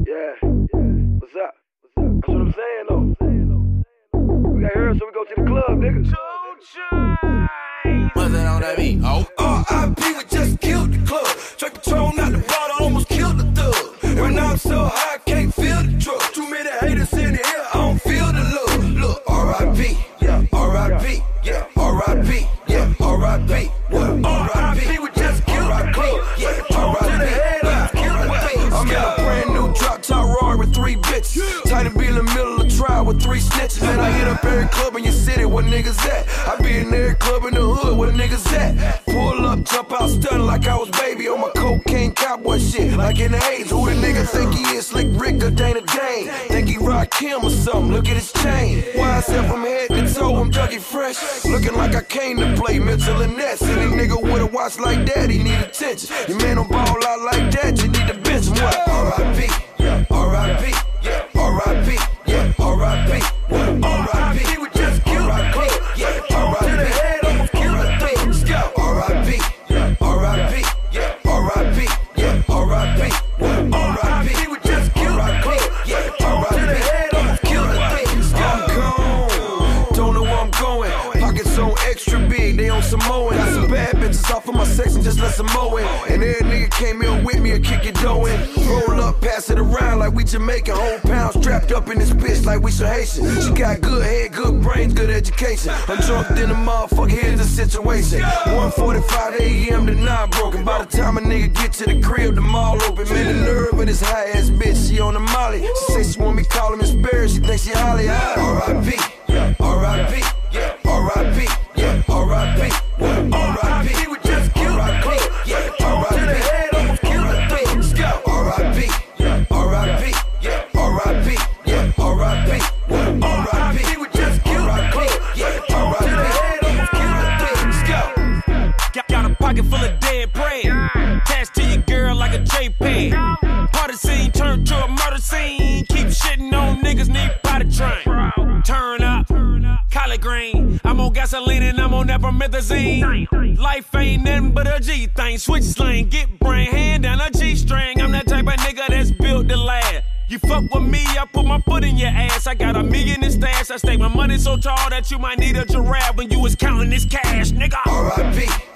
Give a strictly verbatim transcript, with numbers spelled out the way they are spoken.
Yeah, what's up? That's what I'm saying, though. We got here, so we go to the club, nigga. What's that on that beat? Oh. R I P, we just killed the club. Straight Patron out the bottle, almost killed the thug. And now I'm so high, I can't feel the drug. Too many haters in the air, I don't feel the love. Look, R I P, yeah, R I P, yeah, R I P, yeah, R I P, what? R I P, we just killed the club. Yeah, R I P, I'm in a brand new drop top Rory with three bitches. Titan be in the middle of trial with three snitches. Man, I hit up every club in your city, where niggas at? I be in every club in the hood, where niggas at? Pull up, jump out, stunning like I was baby on my cocaine cowboy shit. Like in the eighties, who the nigga think he is? Slick Rick or Dana Dane? Think he rock him or something? Look at his chain. Why I said from head to toe, I'm Dougie Fresh. Looking like I came to play Mitchell and Ness. Any nigga with a watch like that, he need attention. Your man don't ball out like that, you need to bench him. What? R I P, yeah, R I P, yeah, R I P, yeah, R I P, what? R I P, we just killed the club. Yeah, R I P, to the head, almost killed the thing. Scout, R I P, yeah, R I P, yeah, R I P, yeah, R I P, what? R I P, we just killed the club. Yeah, R I P, to the head, almost killed the thing. Scout, I'm gone, don't know where I'm going. Pockets on extra big, they on Samoan. Got some bad bitches off of my section, just let some mow in. And every nigga came in with me and kick it dough in. Roll up, pass it around like we Jamaican. Whole pound strapped up in this bitch like we some Haitian. She got good head, good brains, good education. I'm drunk in the motherfucker, here's the situation. one forty-five A M to nine broken. By the time a nigga get to the crib, the mall open. Man, the nerve of this high ass bitch, she on the molly. She say she want me call him Sparrow, she think she Holly. R I P, yeah, R I P, yeah, R I P, yeah, R I P, what? R I P, we just killed the club. Yeah, R I P, to the head, almost killed the thing. Scout, R I P, yeah, R I P, yeah, R I P, yeah, R I P, what? R I P, we just killed the club. Yeah, R I P, to the head, almost killed the thing. Scout. Got, got a pocket full of dead bread. Attached to your girl like a JPEG. Party scene turned to a murder scene. Keep shitting on niggas, need body train. Turn up, collard green. I'm on gasoline and I'm on that promethazine. Life ain't nothing but a G thing. Switch slang, get brain, hand down a G string. I'm that type of nigga that's built to last. You fuck with me, I put my foot in your ass. I got a million in stash. I stake my money so tall that you might need a giraffe when you was counting this cash, nigga. R I P